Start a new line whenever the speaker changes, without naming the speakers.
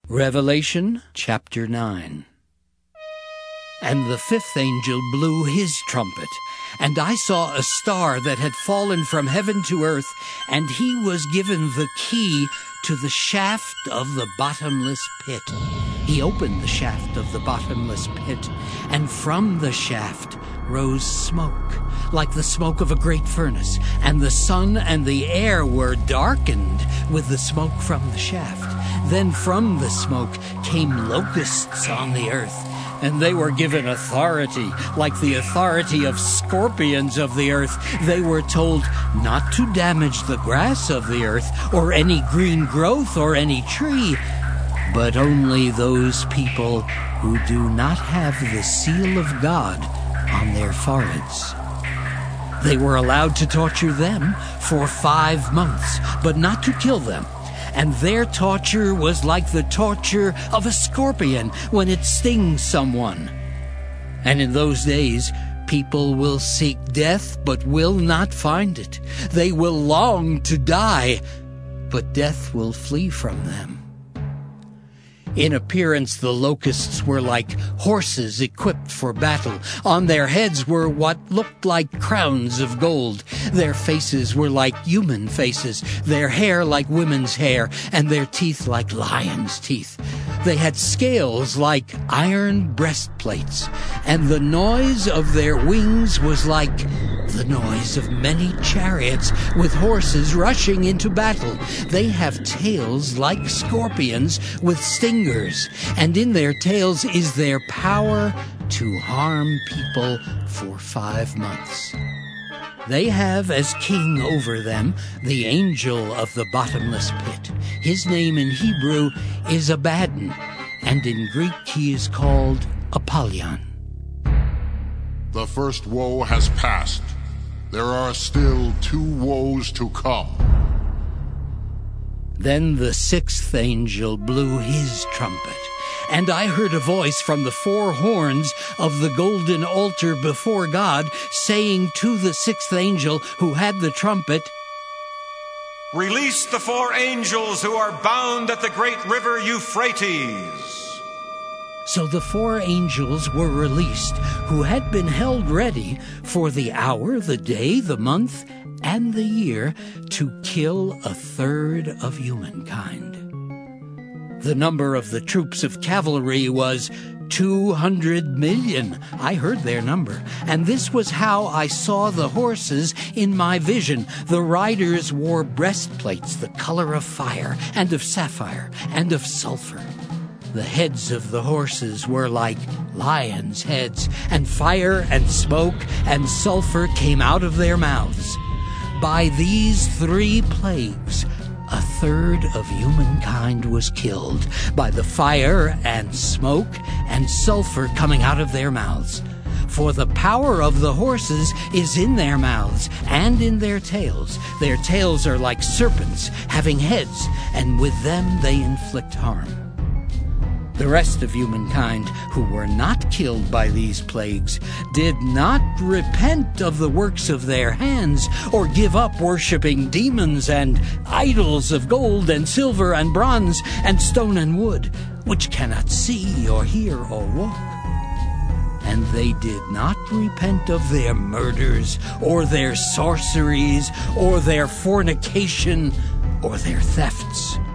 Revelation chapter 9. And the fifth angel blew his trumpet, and I saw a star that had fallen from heaven to earth, and he was given the key to the shaft of the bottomless pit. He opened the shaft of the bottomless pit, and from the shaft rose smoke, like the smoke of a great furnace, and the sun and the air were darkened with the smoke from the shaft. Then from the smoke came locusts on the earth, and they were given authority, like the authority of scorpions of the earth. They were told not to damage the grass of the earth, or any green growth, or any tree, but only those people who do not have the seal of God on their foreheads. They were allowed to torture them for 5 months, but not to kill them. And their torture was like the torture of a scorpion when it stings someone. And in those days, people will seek death, but will not find it. They will long to die, but death will flee from them. In appearance, the locusts were like horses equipped for battle. On their heads were what looked like crowns of gold. Their faces were like human faces, their hair like women's hair, and their teeth like lions' teeth. They had scales like iron breastplates, and the noise of their wings was like the noise of many chariots with horses rushing into battle. They have tails like scorpions with stingers, and in their tails is their power to harm people for 5 months. They have as king over them the angel of the bottomless pit. His name in Hebrew is Abaddon, and in Greek he is called Apollyon.
The first woe has passed. There are still 2 woes to come.
Then the sixth angel blew his trumpet, and I heard a voice from the 4 horns of the golden altar before God, saying to the sixth angel who had the trumpet,
"Release the 4 angels who are bound at the great river Euphrates."
So the 4 angels were released, who had been held ready for the hour, the day, the month, and the year, to kill 1/3 of humankind. The number of the troops of cavalry was 200 million. I heard their number, and this was how I saw the horses in my vision. The riders wore breastplates the color of fire, and of sapphire, and of sulfur. The heads of the horses were like lions' heads, and fire and smoke and sulfur came out of their mouths. By these 3 plagues, 1/3 of humankind was killed, by the fire and smoke and sulfur coming out of their mouths. For the power of the horses is in their mouths and in their tails. Their tails are like serpents, having heads, and with them they inflict harm. The rest of humankind who were not killed by these plagues did not repent of the works of their hands, or give up worshiping demons and idols of gold and silver and bronze and stone and wood, which cannot see or hear or walk. And they did not repent of their murders, or their sorceries, or their fornication, or their thefts,